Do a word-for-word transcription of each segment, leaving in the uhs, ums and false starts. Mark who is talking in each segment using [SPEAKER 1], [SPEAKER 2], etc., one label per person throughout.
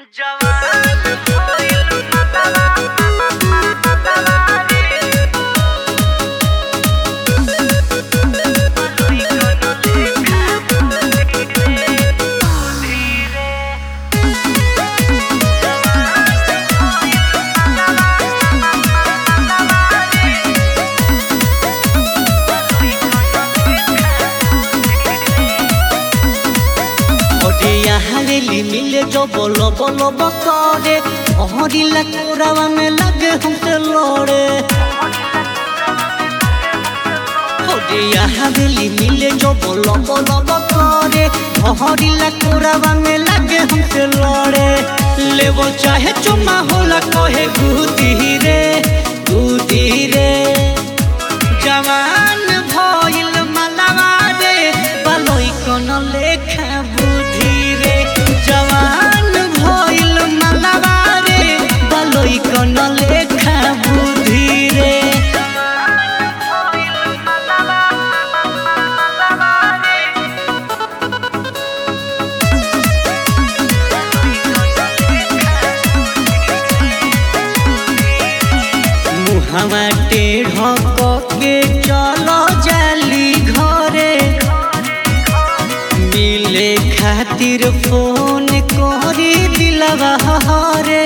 [SPEAKER 1] हवेली मिले जो बोलो बोलो बकौड़े ओहरी लकोरावा में लगे हमसे लोड़े। होडिया हवेली मिले जो बोलो बोलो बकौड़े ओहरी लकोरावा में लगे हमसे लोड़े। ले वो चाहे चुम्मा होला कोहे गुदी रे गुदी रे जवान भइल मलवा रे बलोई कोनो लेखा बुद्धि रे जवान भइल मलवा रे बलोई कोनो लेखा बुद्धि रे। मुहवा टेढ़ के चलो जाली घरे मिले खातिर फोन कोरी दिलवा हरे।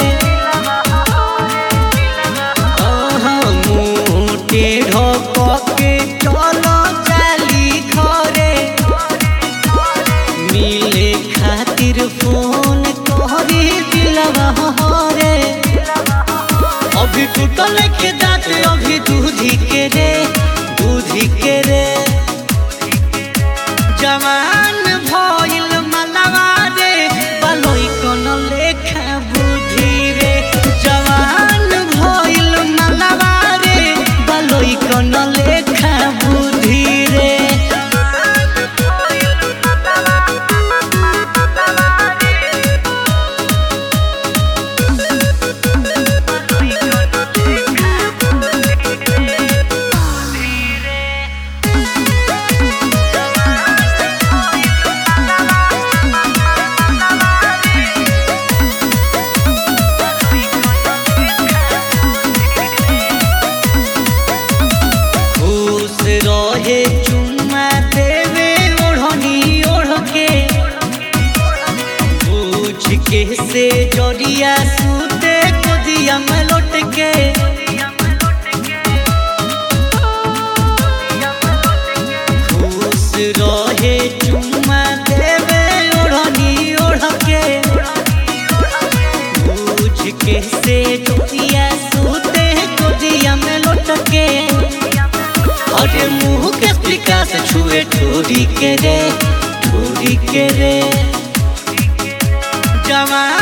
[SPEAKER 1] मुँह टेढ़ के चलो जाली घरे मिले खातिर फोन कोरी दिलवा हरे। अभी टूटल के दांत अभी दूधी के रे दूधी के रे जवान भइल मलवा रे बलोई कोनो लेखा बुद्धि रे जवान भइल मलवा रे बलोई कोनो लेखा बुद्धि रे। रहे चुम्मा देवे ओढ़नी ओढ़ के पूछ के से जड़िया सूते गोदिया में लौट के खुश रहे चुम्मा देवे ओढ़नी ओढ़ के पूछ के से जड़िया सूते गोदिया में लौट के। अरे मुँह के स्पीकर से छुए ठोरी के रे ठोरी के रे जवान